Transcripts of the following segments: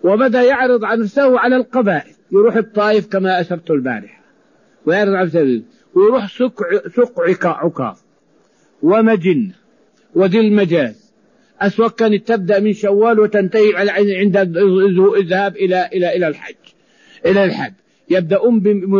وبدأ يعرض عن نفسه على القبائل، يروح الطائف كما أشرت البارحة ويعرض عن نفسه، ويروح سوق عكاظ ومجنة وذي المجاز. أسواق كانت تبدأ من شوال وتنتهي عند الذهاب إلى الحج. يبدأون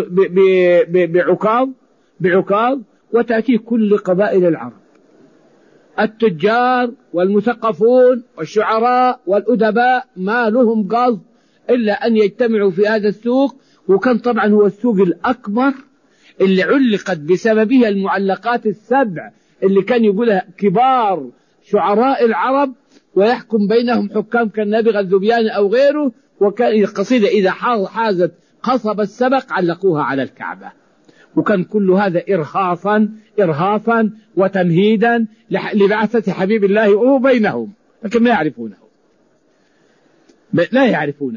بعكاظ وتأتي كل قبائل العرب، التجار والمثقفون والشعراء والأدباء، ما لهم قصد إلا أن يجتمعوا في هذا السوق. وكان طبعا هو السوق الأكبر اللي علقت بسببه المعلقات السبع اللي كان يقولها كبار شعراء العرب، ويحكم بينهم حكام كالنابغة الذبياني أو غيره. وكان القصيدة إذا حازت قصب السبق علقوها على الكعبة. وكان كل هذا إرهاصا وتمهيدا لبعثة حبيب الله بينهم، لكن لا يعرفونه.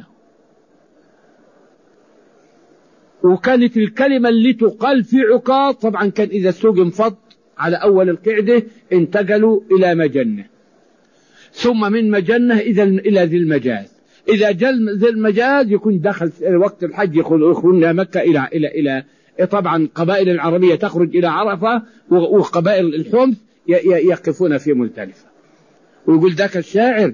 وكانت الكلمة اللي تقال في عكاظ طبعا كان إذا السوق انفض على أول القعدة انتقلوا إلى مجنة، ثم من مجنة إلى ذي المجاز. إذا جاء ذي المجاز يكون دخل وقت الحج، يخرجون مكة إلى طبعا قبائل العربية تخرج إلى عرفة، وقبائل الحمص يقفون في مزدلفة. ويقول ذاك الشاعر: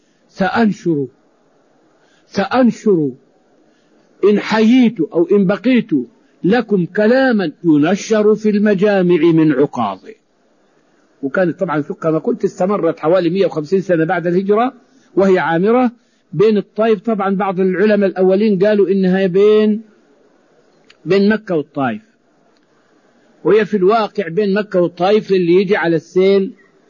سأنشر إن حييت أو إن بقيت لكم كلاما ينشر في المجامع من عكاظ. وكانت طبعا كما قلت استمرت حوالي 150 سنة بعد الهجرة وهي عامرة بين الطائف. طبعا بعض العلماء الأولين قالوا إنها بين مكة والطائف، وهي في الواقع بين مكة والطائف اللي يجي على السيل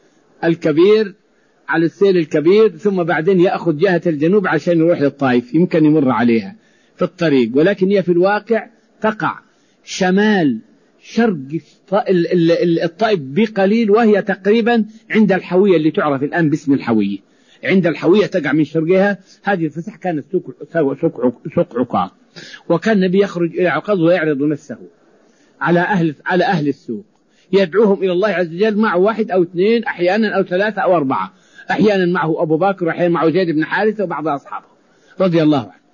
الكبير ثم بعدين يأخذ جهة الجنوب عشان يروح للطائف، يمكن يمر عليها في الطريق، ولكن هي في الواقع تقع شمال شرق الطائف بقليل، وهي تقريبا عند الحوية اللي تعرف الآن باسم الحوية. عند الحوية تقع من شرقها هذه الفسح كانت سوق عكاظ. وكان النبي يخرج إلى عكاظ ويعرض نفسه على أهل السوق، يدعوهم إلى الله عز وجل مع 1 أو 2 أحيانا أو 3 أو 4، أحيانا معه أبو بكر وأحيانا معه زيد بن حارثة وبعض أصحابه رضي الله عنه.